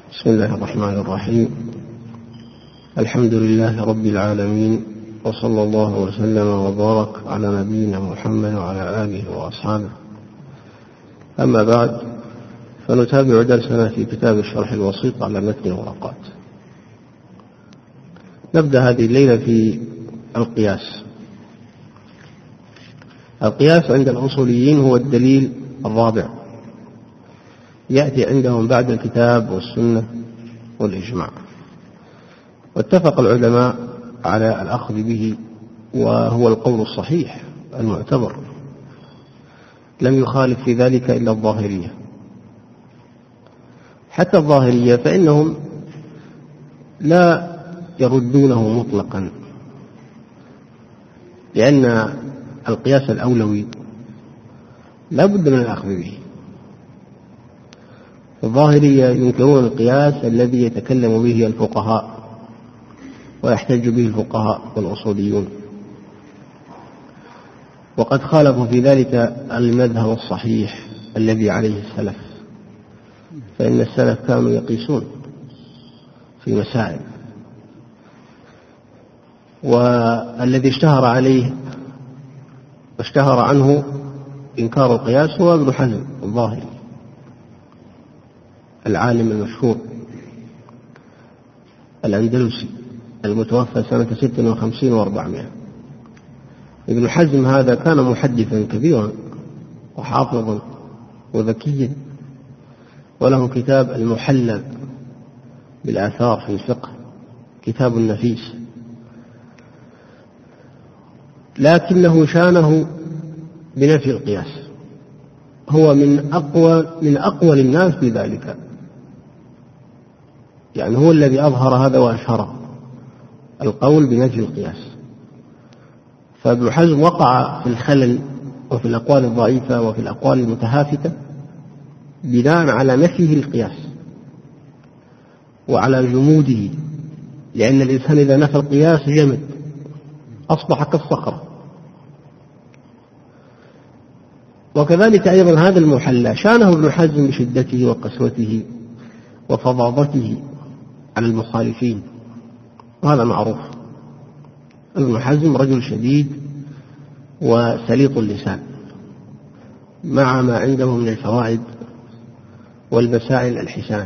بسم الله الرحمن الرحيم. الحمد لله رب العالمين، وصلى الله وسلم وبارك على نبينا محمد وعلى آله وأصحابه. أما بعد، فنتابع درسنا في كتاب الشرح الوسيط على متن الورقات. نبدأ هذه الليلة في القياس. القياس عند الأصوليين هو الدليل الرابع، يأتي عندهم بعد الكتاب والسنة والإجماع، واتفق العلماء على الأخذ به، وهو القول الصحيح المعتبر، لم يخالف في ذلك إلا الظاهرية. حتى الظاهرية فإنهم لا يردونه مطلقا، لأن القياس الأولوي لا بد من الأخذ به. الظاهرية ينكرون القياس الذي يتكلم به الفقهاء ويحتج به الفقهاء والأصوليون، وقد خالفوا في ذلك المذهب الصحيح الذي عليه السلف، فإن السلف كانوا يقيسون في مسائل، والذي اشتهر عنه إنكار القياس هو ابن حزم الظاهري العالم المشهور الأندلسي المتوفى سنة 56 و400. ابن حزم هذا كان محدثا كبيرا وحافظا وذكيا، وله كتاب المحلى بالآثار في الفقه، كتاب نفيس، لكنه شانه بنفي القياس. هو من أقوى الناس بذلك، يعني هو الذي أظهر هذا وأشهره، القول بنفي القياس. فابن حزم وقع في الخلل وفي الأقوال الضعيفة وفي الأقوال المتهافتة بناء على نفيه القياس وعلى جموده، لأن الإنسان إذا نفى القياس جمد، أصبح كالصخرة. وكذلك أيضا هذا المحلى شانه ابن حزم بشدته وقسوته وفظاظته على المخالفين، وهذا معروف. ابن حزم رجل شديد وسليط اللسان، مع ما عنده من الفوائد والمسائل الحسان،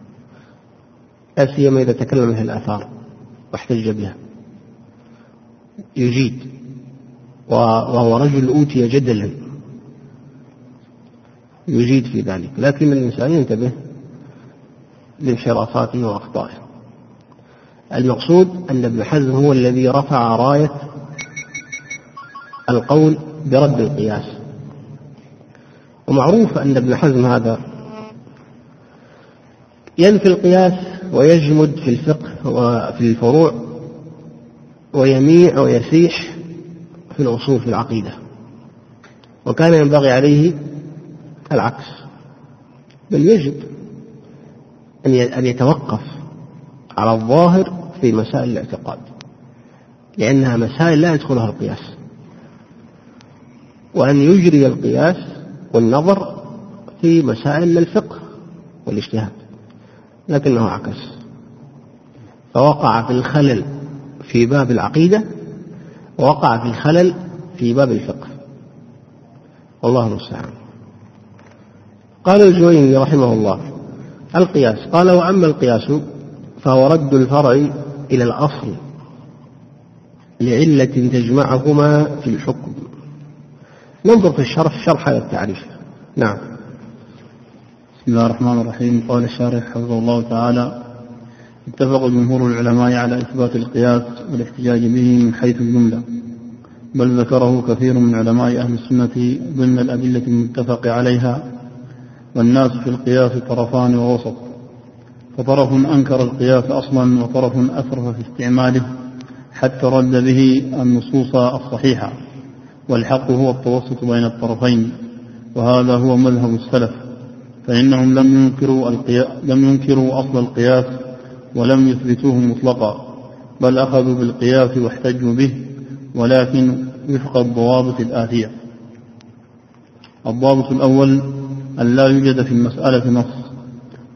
لا سيما إذا تكلم في الآثار واحتج بها يجيد، وهو رجل أوتي جدلا يجيد في ذلك، لكن الإنسان ينتبه لانحرافاته وأخطائه. المقصود أن ابن حزم هو الذي رفع راية القول برد القياس. ومعروف أن ابن حزم هذا ينفي القياس ويجمد في الفقه وفي الفروع، ويميع ويسيح في الأصول في العقيدة، وكان ينبغي عليه العكس، بل يجب أن يتوقف على الظاهر في مسائل الاعتقاد، لأنها مسائل لا يدخلها القياس، وأن يجري القياس والنظر في مسائل الفقه والاجتهاد، لكنه عكس، فوقع في الخلل في باب العقيدة ووقع في الخلل في باب الفقه، والله المستعان. قال الجويني رحمه الله: القياس. قال: وأما القياس فهو رد الفرع إلى الأصل لعلة تجمعهما في الحكم. ننظر في الشرح على التعريف. نعم. بسم الله الرحمن الرحيم. قال الشارح حفظه الله تعالى: اتفق جمهور العلماء على إثبات القياس والاحتجاج به من حيث الجملة، بل ذكره كثير من علماء أهل السنة ضمن الأدلة المتفق عليها. والناس في القياس طرفان ووسط، فطرف أنكر القياس أصلا، وطرف أسرف في استعماله حتى رد به النصوص الصحيحة، والحق هو التوسط بين الطرفين، وهذا هو مذهب السلف، فإنهم لم ينكروا أصل القياس ولم يثبتوه مطلقا، بل أخذوا بالقياس واحتجوا به، ولكن وفق الضوابط الآتية. الضابط الأول: أن لا يوجد في المسألة نص،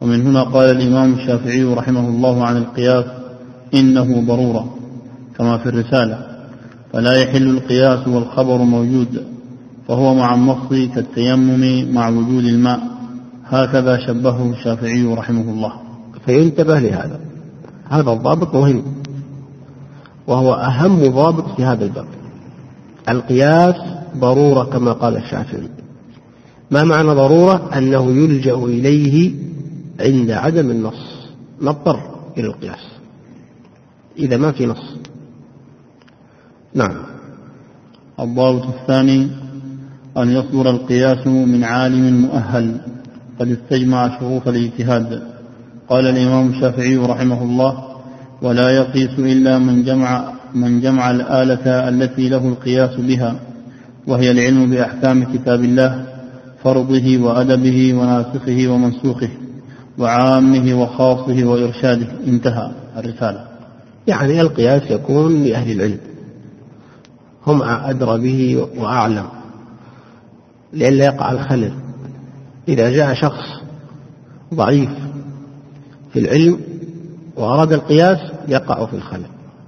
ومن هنا قال الإمام الشافعي رحمه الله عن القياس إنه ضرورة كما في الرسالة، فلا يحل القياس والخبر موجود، فهو مع النص كالتيمم مع وجود الماء، هكذا شبهه الشافعي رحمه الله. فينتبه لهذا، هذا الضابط مهم وهو أهم ضابط في هذا الباب. القياس ضرورة كما قال الشافعي. ما معنى ضرورة؟ أنه يلجأ إليه عند عدم النص، نضطر إلى القياس إذا ما في نص. نعم. الضابط الثاني أن يصدر القياس من عالم مؤهل قد استجمع شروط الاجتهاد. قال الإمام الشافعي رحمه الله: ولا يقيس إلا من جمع الآلة التي له القياس بها، وهي العلم بأحكام كتاب الله، فرضه وأدبه وناسخه ومنسوخه، وعامه وخاصه وإرشاده. انتهى الرسالة. يعني القياس يكون لأهل العلم، هم أدرى به وأعلم، لئلا يقع الخلل. إذا جاء شخص ضعيف في العلم وأراد القياس يقع في الخلل.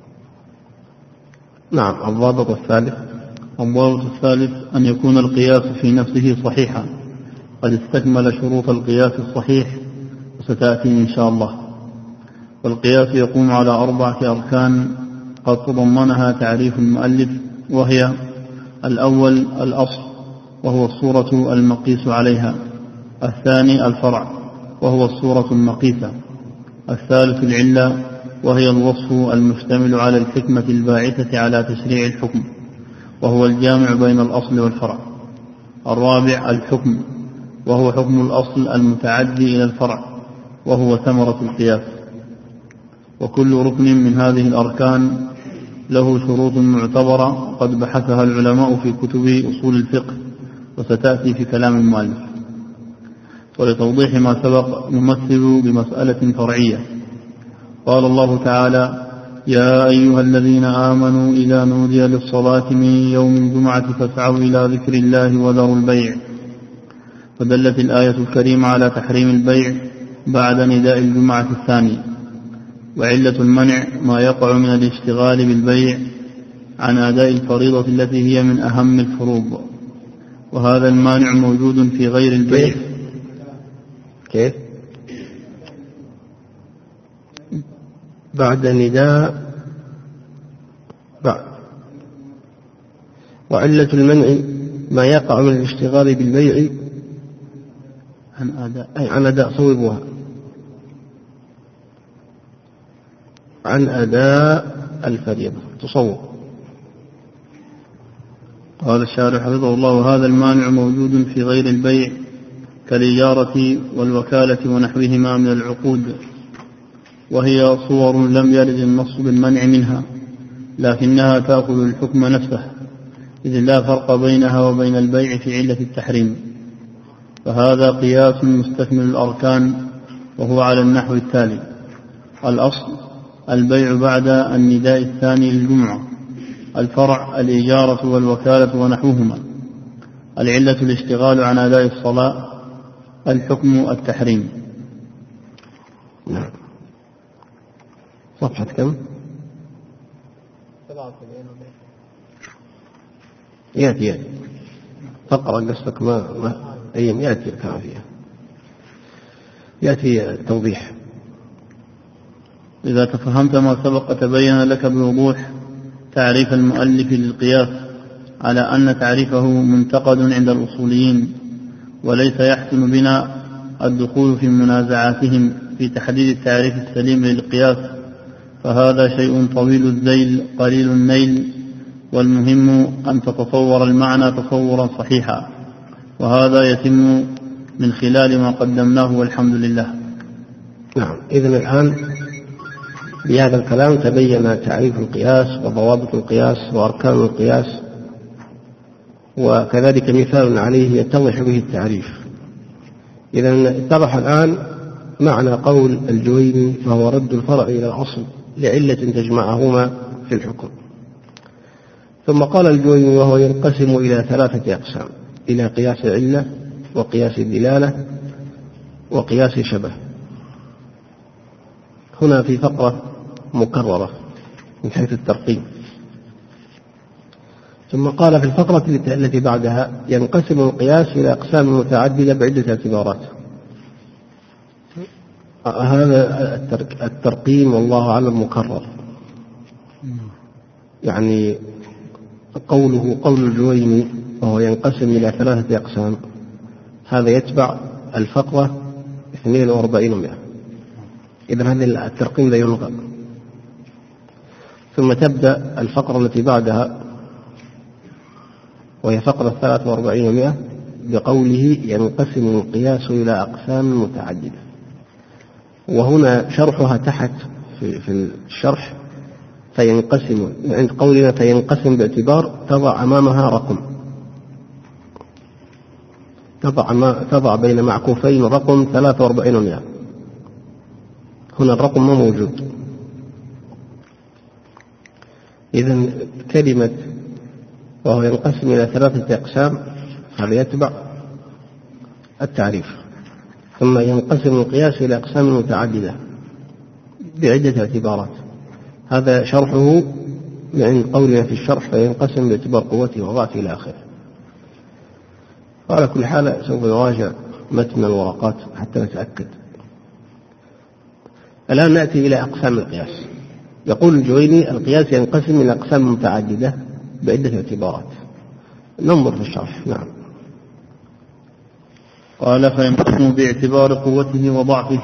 نعم. الضابط الثالث أن يكون القياس في نفسه صحيحا، قد استكمل شروط القياس الصحيح وستأتي إن شاء الله. والقياس يقوم على 4 أركان قد تضمنها تعريف المؤلف، وهي: الأول الأصل وهو الصورة المقيس عليها، الثاني الفرع وهو الصورة المقيسة، الثالث العلة وهي الوصف المشتمل على الحكمة الباعثة على تشريع الحكم وهو الجامع بين الأصل والفرع، الرابع الحكم وهو حكم الأصل المتعدي إلى الفرع وهو ثمرة القياس. وكل ركن من هذه الأركان له شروط معتبرة قد بحثها العلماء في كتب أصول الفقه وستأتي في كلام المؤلف. ولتوضيح ما سبق نمثل بمسألة فرعية. قال الله تعالى: يا أيها الذين آمنوا إذا نودي للصلاة من يوم الجمعة فاسعوا إلى ذكر الله وذروا البيع. فدلت الآية الكريمة على تحريم البيع بعد نداء الجمعة الثاني. وعلة المنع ما يقع من الاشتغال بالبيع عن أداء الفريضة التي هي من أهم الفروض، وهذا المانع موجود في غير البيع. كيف؟ بعد نداء وعلة المنع ما يقع من الاشتغال بالبيع عن أداء صوبها عن أداء الفريضة تصور. قال الشارح حفظه الله: وهذا المانع موجود في غير البيع كالإجارة والوكالة ونحوهما من العقود، وهي صور لم يرد النص بالمنع منها، لكنها تأخذ الحكم نفسه، إذ لا فرق بينها وبين البيع في علة التحريم. فهذا قياس مستكمل الأركان، وهو على النحو التالي: الأصل البيع بعد النداء الثاني للجمعة، الفرع الإجارة والوكالة ونحوهما، العلة الاشتغال عن أداء الصلاة، الحكم التحريم. نعم. صفحة كم؟ يأتي فقرة قصدك ما أيام يأتي الكلام فيها، يأتي توضيح. إذا تفهمت ما سبق تبين لك بوضوح تعريف المؤلف للقياس على أن تعريفه منتقد عند الأصوليين، وليس يحسن بنا الدخول في منازعاتهم في تحديد التعريف السليم للقياس، فهذا شيء طويل الذيل قليل النيل، والمهم أن تتصور المعنى تصورا صحيحا، وهذا يتم من خلال ما قدمناه والحمد لله. نعم. إذن الآن بهذا الكلام تبين تعريف القياس وضوابط القياس وأركان القياس، وكذلك مثال عليه يتضح به التعريف. إذن اتضح الآن معنى قول الجويني: فهو رد الفرع إلى الأصل لعلة تجمعهما في الحكم. ثم قال الجويني: وهو ينقسم إلى 3 أقسام: إلى قياس علة، وقياس الدلالة، وقياس شبه. هنا في فقرة مكررة من حيث الترقيم. ثم قال في الفقرة التي بعدها ينقسم القياس إلى أقسام متعددة بعدة اعتبارات. هذا الترقيم والله أعلم مكرر، يعني قوله قول الجويني وهو ينقسم إلى 3 أقسام، هذا يتبع الفقرة 42. إذن هذا الترقيم لا يلغى. ثم تبدأ الفقرة التي بعدها وهي فقرة 43 بقوله ينقسم القياس إلى أقسام متعددة، وهنا شرحها تحت في الشرح فينقسم. عند قولنا فينقسم باعتبار تضع أمامها رقم، تضع بين معكوفين رقم 43. هنا الرقم ما موجود. إذن كلمة وهو ينقسم إلى 3 أقسام هذا يتبع التعريف. ثم ينقسم القياس إلى أقسام متعددة بعدة اعتبارات، هذا شرحه من قولنا في الشرح فينقسم باعتبار قوته وضعفه إلى آخره. وعلى كل حال سوف نراجع متن الورقات حتى نتأكد. الآن نأتي إلى أقسام القياس. يقول الجويني القياس ينقسم إلى أقسام متعددة بعدة اعتبارات. ننظر في الشرح. نعم. قال فينقسم باعتبار قوته وضعفه.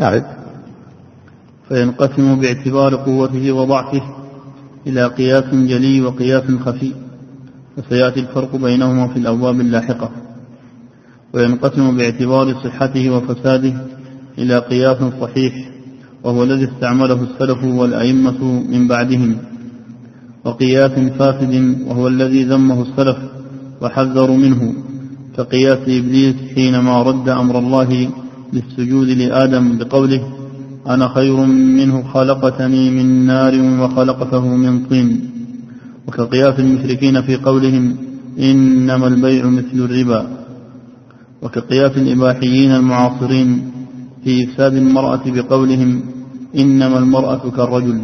فينقسم باعتبار قوته وضعفه إلى قياس جلي وقياس خفي، وسيأتي الفرق بينهما في الأبواب اللاحقة. وينقسم باعتبار صحته وفساده إلى قياس صحيح، وهو الذي استعمله السلف والأئمة من بعدهم، وقياس فاسد وهو الذي ذمه السلف وحذروا منه، كقياس إبليس حينما رد أمر الله للسجود لآدم بقوله أنا خير منه خلقتني من نار وخلقته من طين، وكقياس المشركين في قولهم إنما البيع مثل الربا، وكقياس الإباحيين المعاصرين في إفساد المرأة بقولهم إنما المرأة كالرجل.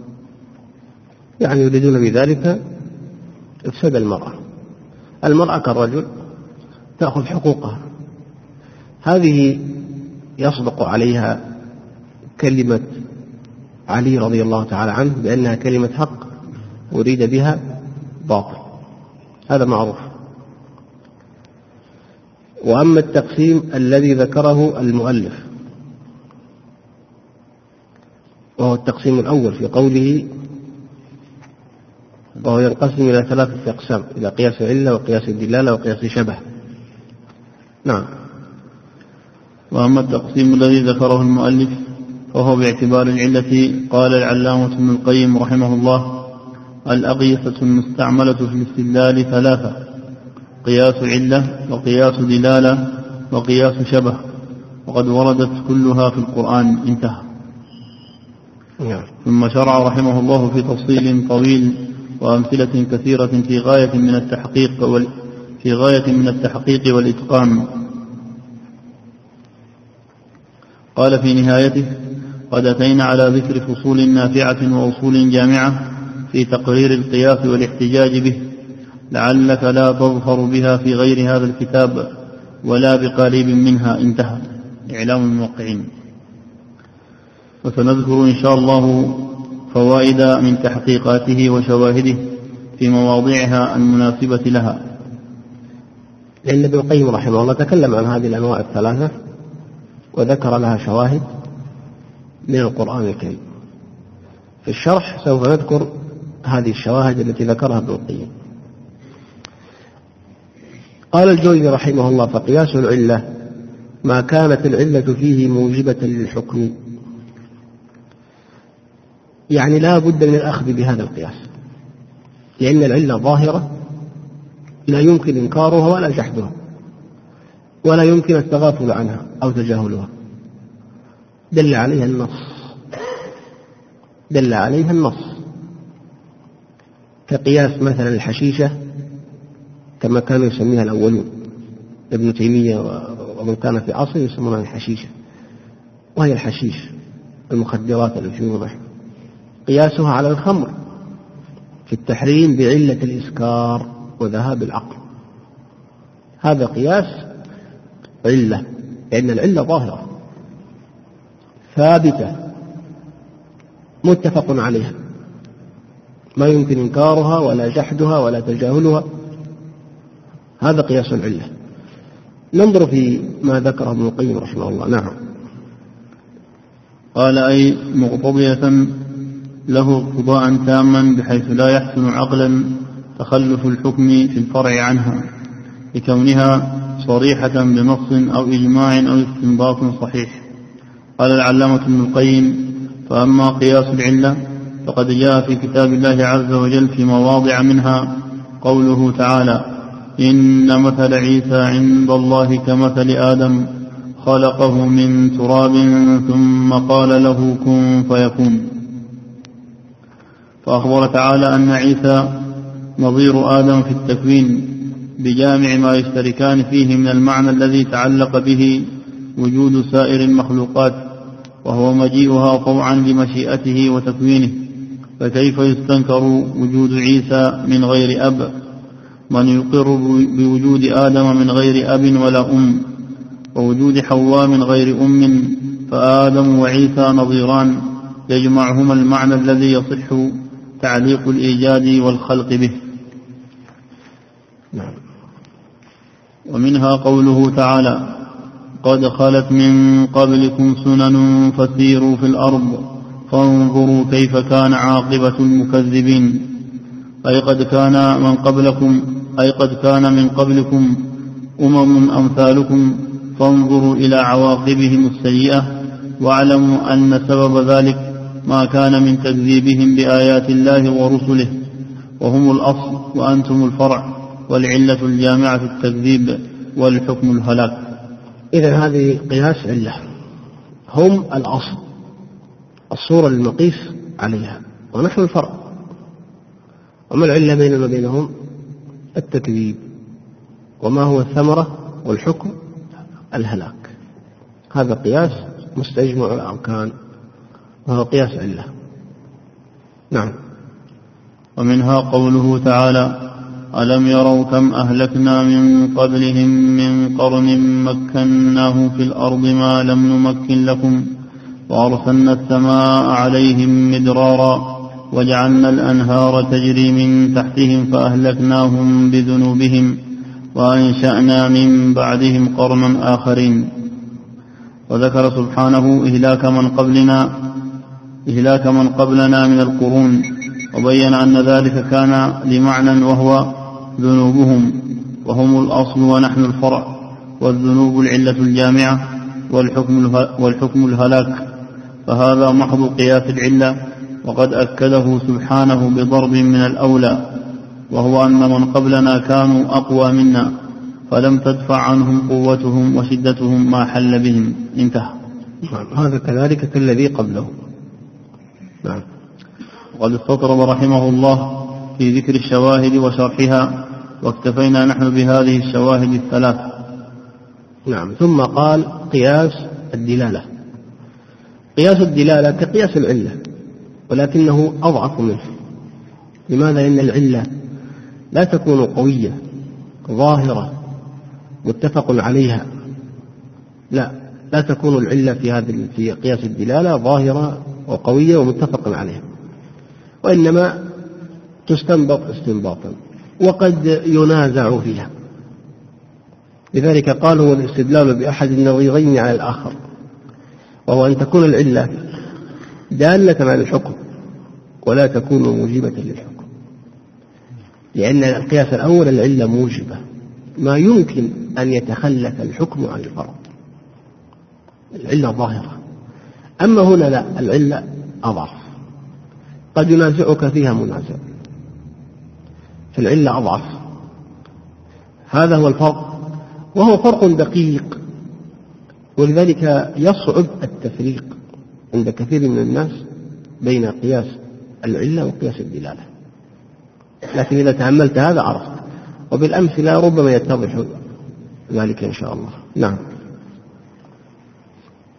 يعني يريدون بذلك إفساد المرأة كالرجل تأخذ حقوقها. هذه يصدق عليها كلمة علي رضي الله تعالى عنه بأنها كلمة حق أريد بها باطل، هذا معروف. وأما التقسيم الذي ذكره المؤلف وهو التقسيم الأول في قوله وهو ينقسم إلى 3 أقسام، إلى قياس العلة وقياس الدلالة وقياس شبه. نعم. وأما التقسيم الذي ذكره المؤلف فهو باعتبار العلة. قال العلامة ابن القيم رحمه الله الأقيسة المستعملة في الاستدلال 3: قياس علة وقياس دلالة وقياس شبه، وقد وردت كلها في القرآن. انتهى. ثم شرع رحمه الله في تفصيل طويل وأمثلة كثيرة في غاية من التحقيق والإتقان. قال في نهايته قد أتينا على ذكر فصول نافعة وأصول جامعة في تقرير القياس والاحتجاج به، لعلك لا تظفر بها في غير هذا الكتاب ولا بقريب منها. انتهى. إعلام الموقعين. وسنذكر إن شاء الله فوائد من تحقيقاته وشواهده في مواضعها المناسبة لها. لأن ابن القيم رحمه الله تكلم عن هذه الأنواع 3 وذكر لها شواهد من القرآن الكريم. في الشرح سوف نذكر هذه الشواهد التي ذكرها ابن القيم. قال الجويني رحمه الله فقياس العلة ما كانت العلة فيه موجبة للحكم، يعني لا بد من الأخذ بهذا القياس، لأن العلة ظاهرة لا يمكن إنكارها ولا جحدها، ولا يمكن التغافل عنها أو تجاهلها، دل عليها النص، كقياس مثلا الحشيشة كما كانوا يسميها الأولون، ابن تيمية ومن كان في عصره يسمونها الحشيشة، وهي الحشيش المخدرات التي يوضح قياسها على الخمر في التحريم بعلة الإسكار وذهاب العقل. هذا قياس علة، لأن العلة ظاهرة ثابتة متفق عليها ما يمكن إنكارها ولا جحدها ولا تجاهلها. هذا قياس العلة. ننظر في ما ذكره ابن القيم رحمه الله. نعم. قال أي مقتضية له اقتضاء تاما بحيث لا يحسن عقلا تخلف الحكم في الفرع عنها لكونها صريحة بنص أو إجماع أو استنباط صحيح. قال العلامة ابن القيم: فأما قياس العلة فقد جاء في كتاب الله عز وجل في مواضع منها قوله تعالى: إن مثل عيسى عند الله كمثل آدم خلقه من تراب ثم قال له كن فيكون. فأخبر تعالى أن عيسى نظير آدم في التكوين بجامع ما يشتركان فيه من المعنى الذي تعلق به وجود سائر المخلوقات، وهو مجيئها طوعا لمشيئته وتكوينه. فكيف يستنكر وجود عيسى من غير أب، من يقر بوجود آدم من غير أب ولا أم، ووجود حواء من غير أم، فآدم وعيسى نظيران يجمعهما المعنى الذي يصح تعليق الإيجاد والخلق به. ومنها قوله تعالى: قد خلت من قبلكم سنن فسيروا في الأرض فانظروا كيف كان عاقبة المكذبين. أي قد كان من قبلكم أمم أمثالكم فانظروا إلى عواقبهم السيئة، واعلموا أن سبب ذلك ما كان من تكذيبهم بآيات الله ورسله، وهم الأصل وأنتم الفرع، والعلة الجامعة في التكذيب والحكم الهلاك. إذن هذه قياس علة، هم الأصل، الصورة المقيس عليها، ونحن الفرع. وما العلة بيننا وبينهم؟ التكذيب. وما هو الثمرة والحكم؟ الهلاك. هذا قياس مستجمع الأركان، وهو قياس علة. نعم. ومنها قوله تعالى: ألم يروا كم أهلكنا من قبلهم من قرن مكناهم في الأرض ما لم نمكن لكم وأرسلنا السماء عليهم مدرارا وجعلنا الأنهار تجري من تحتهم فأهلكناهم بذنوبهم وأنشأنا من بعدهم قرنا آخرين. وذكر سبحانه إهلاك من قبلنا من القرون، وبين أن ذلك كان لمعنى وهو ذنوبهم، وهم الأصل ونحن الفرع، والذنوب العلة الجامعة، والحكم الهلاك. فهذا محض قياس العلة، وقد أكده سبحانه بضرب من الأولى، وهو أن من قبلنا كانوا أقوى منا فلم تدفع عنهم قوتهم وشدتهم ما حل بهم. انتهى. هذا كذلك كالذي قبله. نعم. وقد استطرد رحمه الله في ذكر الشواهد وشرحها، واكتفينا نحن بهذه الشواهد الثلاث. نعم. ثم قال: قياس الدلالة. قياس الدلالة كقياس العلة، ولكنه أضعف منه. لماذا؟ لأن العلة لا تكون قوية ظاهرة متفق عليها، لا تكون العلة في قياس الدلالة ظاهرة وقوية ومتفق عليها، وإنما تستنبط استنباطا، وقد ينازع فيها. لذلك قالوا: الاستدلال بأحد النظيرين على الآخر، وهو أن تكون العلة دالة على الحكم ولا تكون موجبة للحكم، لأن القياس الأول العلة موجبة، ما يمكن أن يتخلف الحكم عن الفرع، العلة ظاهرة. أما هنا لا، العلة أضعف، قد ينازعك فيها منازع، فالعلة أضعف. هذا هو الفرق، وهو فرق دقيق، ولذلك يصعب التفريق عند كثير من الناس بين قياس العلة وقياس الدلالة. لكن إذا تأملت هذا عرفت، وبالأمثلة ربما يتضح ذلك إن شاء الله. نعم.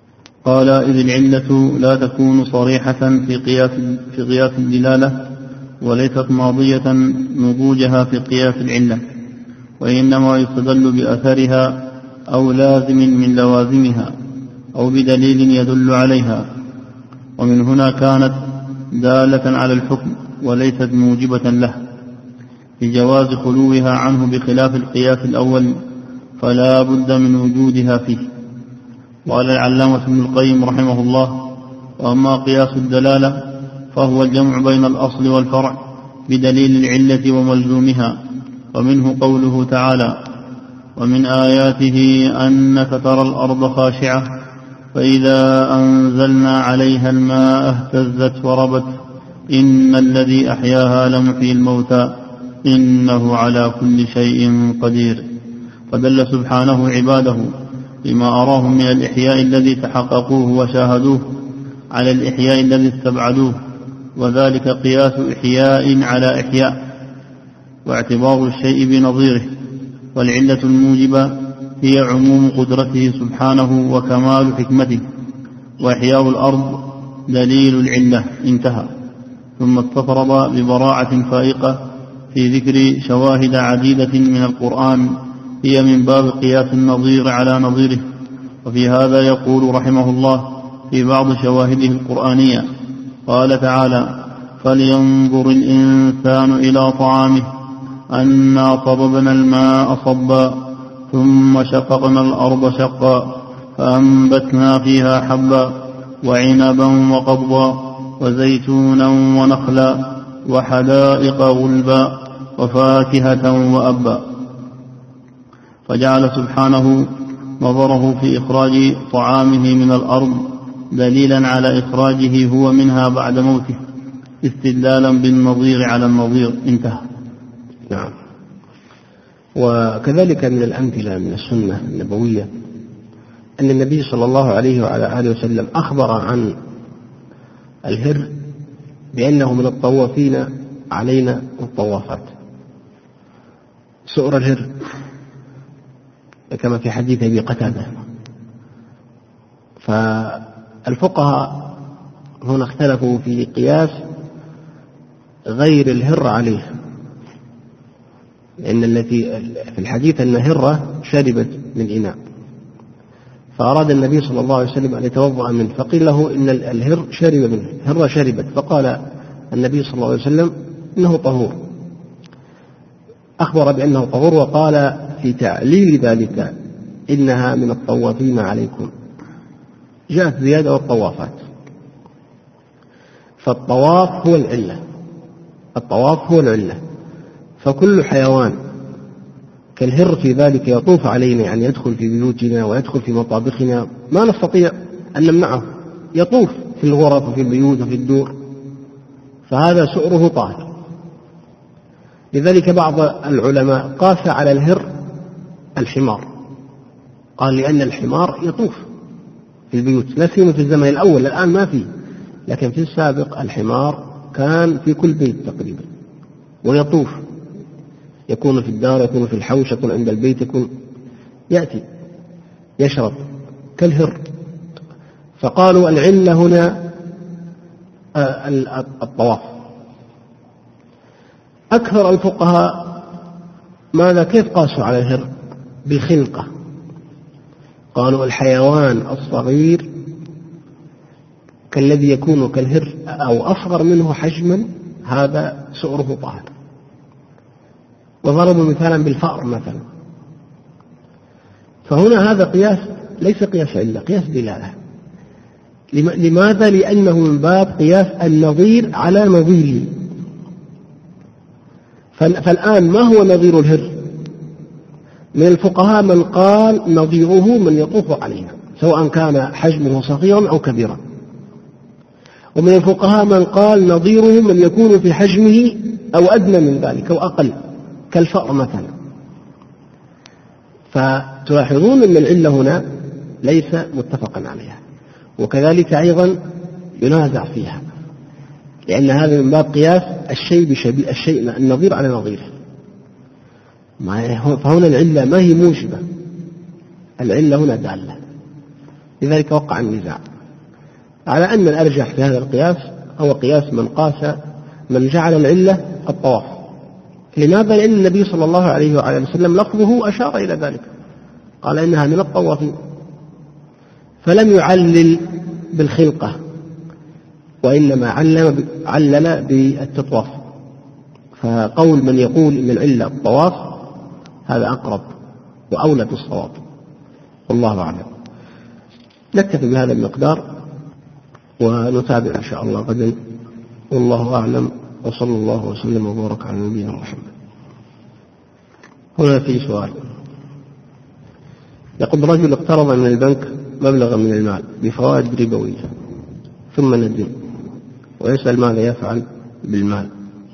قال: إذ العلة لا تكون صريحة في قياس الدلالة، وليست ماضية نضوجها في قياس العلة، وإنما يستدل بأثرها أو لازم من لوازمها أو بدليل يدل عليها، ومن هنا كانت دالة على الحكم وليست موجبة له، لجواز خلوها عنه بخلاف القياس الأول، فلا بد من وجودها فيه. قال العلامة ابن القيم رحمه الله: وأما قياس الدلالة فهو الجمع بين الأصل والفرع بدليل العلة وملزومها، ومنه قوله تعالى: ومن آياته أنك ترى الأرض خاشعة فإذا أنزلنا عليها الماء اهتزت وربت إن الذي أحياها لمحيي الموتى إنه على كل شيء قدير. فدل سبحانه عباده بما أراهم من الإحياء الذي تحققوه وشاهدوه على الإحياء الذي استبعدوه، وذلك قياس إحياء على إحياء، واعتبار الشيء بنظيره. والعلة الموجبة هي عموم قدرته سبحانه وكمال حكمته، وإحياء الأرض دليل العلة. انتهى. ثم استطرد ببراعة فائقة في ذكر شواهد عديدة من القرآن هي من باب قياس النظير على نظيره. وفي هذا يقول رحمه الله في بعض شواهده القرآنية: قال تعالى: فلينظر الإنسان إلى طعامه أنا صببنا الماء صبا ثم شققنا الأرض شقا فأنبتنا فيها حبا وعنبا وقضبا وزيتونا ونخلا وحدائق غلبا وفاكهة وأبا. فجعل سبحانه نظره في إخراج طعامه من الأرض دليلا على إخراجه هو منها بعد موته، استدلالا بالنظير على النظير. انتهى. نعم. وكذلك من الأمثلة من السنة النبوية أن النبي صلى الله عليه وعلى آله وسلم أخبر عن الهر بأنه من الطوافين علينا والطوافات. سؤر الهر كما في حديث أبي قتادة. فالفقهاء هنا اختلفوا في قياس غير الهر عليه، لأن التي في الحديث أن هرة شربت من إناء، فأراد النبي صلى الله عليه وسلم أن يتوضأ منه، فقيل له إن الهر شرب منه، هرة شربت، فقال النبي صلى الله عليه وسلم إنه طهور، أخبر بأنه طهور، وقال في تعليل ذلك إنها من الطوافين عليكم. جاءت زيادة والطوافات. فالطواف هو العلة، الطواف هو العلة، فكل حيوان كالهر في ذلك يطوف علينا، يعني يدخل في بيوتنا ويدخل في مطابخنا، ما نستطيع أن نمنعه، يطوف في الغرف وفي البيوت وفي الدور، فهذا سؤره طاهر. لذلك بعض العلماء قاس على الهر الحمار، قال لأن الحمار يطوف في البيوت، لا سيما في الزمن الأول، الآن ما فيه، لكن في السابق الحمار كان في كل بيت تقريبا ويطوف، يكون في الدار، يكون في الحوش، يكون عند البيت، يكون يأتي يشرب كالهر. فقالوا العلة هنا الطواف. أكثر الفقهاء ماذا كيف قاسوا على الهر؟ بالخلقة. قالوا الحيوان الصغير كالذي يكون كالهر أو أصغر منه حجما هذا سؤره طاهر. وضربوا مثالا بالفأر مثلا. فهنا هذا قياس ليس قياس علة، قياس دلالة. لماذا؟ لأنه من باب قياس النظير على نظيره. فالآن ما هو نظير الهر؟ من الفقهاء من قال نظيره من يطوف علينا سواء كان حجمه صغيرا أو كبيرا، ومن الفقهاء من قال نظيره من يكون في حجمه أو أدنى من ذلك أو أقل كالفأر مثلا. فتلاحظون أن العلة هنا ليس متفقا عليها، وكذلك أيضا ينازع فيها، لأن هذا من باب قياس الشيء بشبيه الشيء، النظير على نظيره. فهنا العلة ما هي موجبة، العلة هنا دالة، لذلك وقع النزاع. على أن الأرجح في هذا القياس هو قياس من جعل العلة الطواف. لماذا؟ لأن النبي صلى الله عليه وآله وسلم لفظه أشار إلى ذلك، قال إنها من الطوافين، فلم يعلل بالخلقة، وإنما علل بالتطواف. فقول من يقول إن العلة الطواف هذا أقرب وأولى بالصواب، والله أعلم. نكتفي بهذا المقدار ونتابع إن شاء الله غدا، والله أعلم، وصلى الله وسلم وبارك على نبينا محمد. هنا في سؤال يقول: رجل اقترض من البنك مبلغا من المال بفوائد ربوية ثم ندم ويسأل ماذا يفعل بالمال،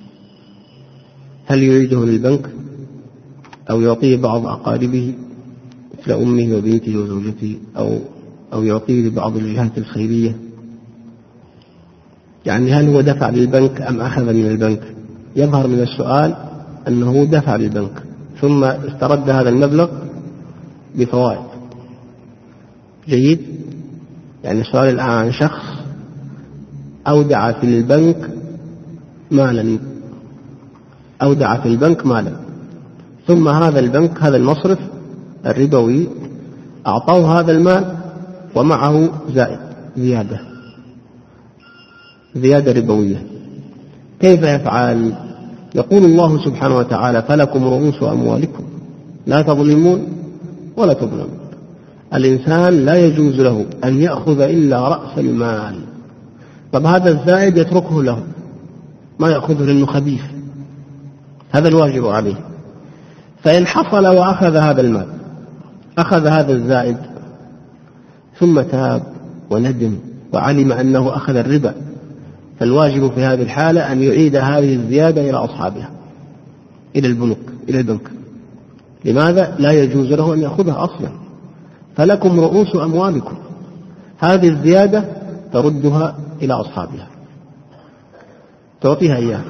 هل يعيده للبنك أو يعطيه بعض أقاربه مثل أمه وبنته وزوجته أو يعطيه لبعض الجهات الخيرية؟ يعني هل هو دفع للبنك أم أخذ من البنك؟ يظهر من السؤال أنه دفع للبنك ثم استرد هذا المبلغ بفوائد. جيد. يعني السؤال الآن عن شخص أودع في البنك مالا ثم هذا البنك، هذا المصرف الربوي، أعطاه هذا المال ومعه زيادة ربوية. كيف يفعل؟ يقول الله سبحانه وتعالى: فلكم رؤوس أموالكم لا تظلمون ولا تظلمون. الإنسان لا يجوز له أن يأخذ إلا رأس المال. طب هذا الزائد يتركه له، ما يأخذه لأنه خبيث، هذا الواجب عليه. فإن حصل وأخذ هذا المال، أخذ هذا الزائد ثم تاب وندم وعلم أنه أخذ الربا، فالواجب في هذه الحالة أن يعيد هذه الزيادة إلى أصحابها، إلى البنك. لماذا؟ لا يجوز له أن يأخذها أصلا. فلكم رؤوس أموالكم، هذه الزيادة تردها إلى أصحابها، تعطيها إياها،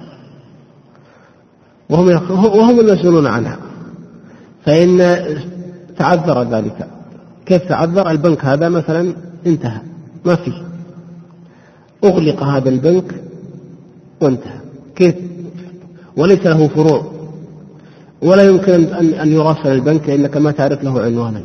وهم المسؤولون عنها. فإن تعذر ذلك، كيف تعذر؟ البنك هذا مثلا انتهى، ما فيه، أغلق هذا البنك وانتهى، كيف؟ وليس له فروع ولا يمكن أن يراسل البنك لأنك ما تعرف له عنوانا.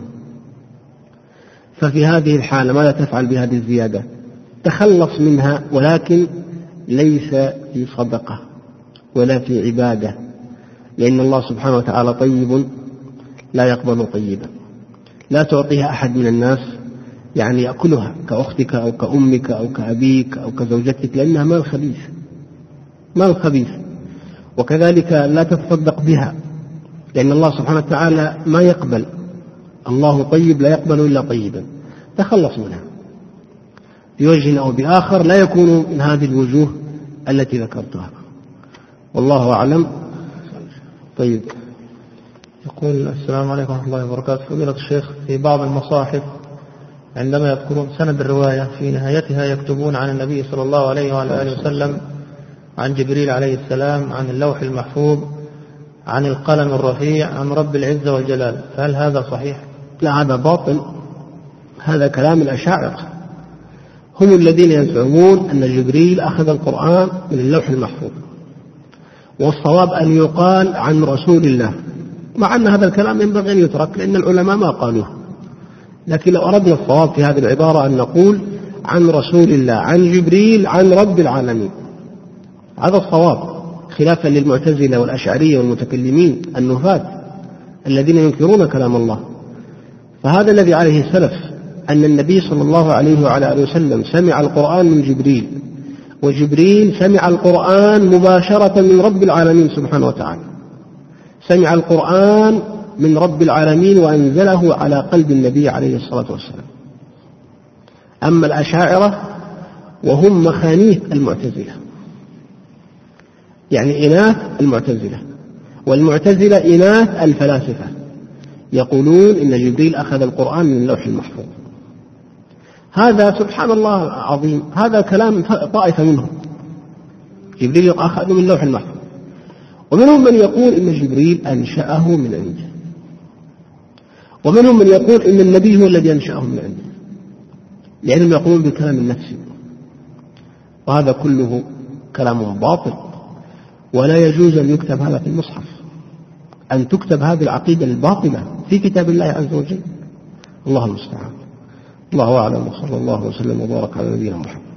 ففي هذه الحالة ماذا تفعل بهذه الزيادة؟ تخلص منها، ولكن ليس في صدقة ولا في عبادة، لأن الله سبحانه وتعالى طيب لا يقبل طيبا. لا تعطيها أحد من الناس يعني يأكلها كأختك أو كأمك أو كأبيك أو كزوجتك، لأنها مال خبيث. وكذلك لا تتصدق بها، لأن الله سبحانه وتعالى ما يقبل، الله طيب لا يقبل إلا طيبا. تخلص منها بوجه أو بآخر، لا يكون من هذه الوجوه التي ذكرتها، والله أعلم. طيب. يقول: السلام عليكم ورحمة الله وبركاته. فضيلة الشيخ، في بعض المصاحف عندما يذكرون سند الرواية في نهايتها يكتبون عن النبي صلى الله عليه وآله وسلم، عن جبريل عليه السلام، عن اللوح المحفوظ، عن القلم الرفيع، عن رب العزة والجلال، فهل هذا صحيح؟ لا، هذا باطل، هذا كلام الأشاعرة، هم الذين يزعمون أن جبريل أخذ القرآن من اللوح المحفوظ، والصواب أن يقال عن رسول الله، مع أن هذا الكلام ينبغي أن يترك لأن العلماء ما قالوه. لكن لو أردنا الصواب في هذه العبارة أن نقول عن رسول الله، عن جبريل، عن رب العالمين، هذا الصواب، خلافا للمعتزلة والأشعرية والمتكلمين النفاة الذين ينكرون كلام الله. فهذا الذي عليه السلف، أن النبي صلى الله عليه وعلى آله وسلم سمع القرآن من جبريل، وجبريل سمع القرآن مباشرة من رب العالمين سبحانه وتعالى، سمع القرآن من رب العالمين وأنزله على قلب النبي عليه الصلاة والسلام. أما الأشاعرة وهم مخانيث المعتزلة، يعني إناث المعتزلة، والمعتزلة إناث الفلاسفة، يقولون إن جبريل أخذ القرآن من اللوح المحفوظ. هذا سبحان الله العظيم، هذا كلام طائفة منهم، جبريل أخذ من اللوح المحفوظ. ومنهم من يقول إن جبريل أنشأه من عنده، ومنهم من يقول إن النبي هو الذي أنشأه من عنده. لأنهم يقولون بكلام النفس، وهذا كله كلام باطل، ولا يجوز أن يكتب هذا في المصحف، أن تكتب هذه العقيدة الباطلة في كتاب الله عز وجل. الله المستعان. الله أعلم، وصلى الله وسلم وبارك على نبينا محمد.